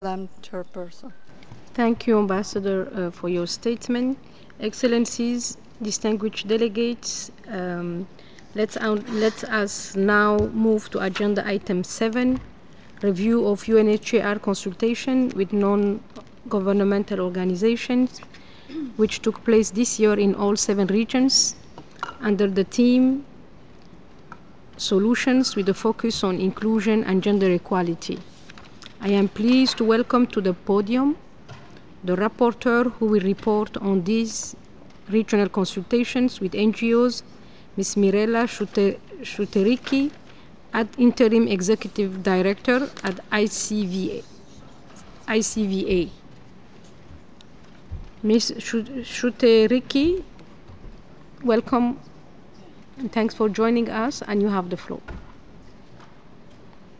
Madam Chairperson. Thank you, Ambassador, for your statement. Excellencies, distinguished delegates, let us now move to agenda item 7, review of UNHCR consultation with non-governmental organizations, which took place this year in all 7 regions under the theme Solutions with a focus on inclusion and gender equality. I am pleased to welcome to the podium the rapporteur who will report on these regional consultations with NGOs, Ms. Mirella Shuteriki, Interim Executive Director at ICVA. Ms. Shuteriki, welcome and thanks for joining us, and you have the floor.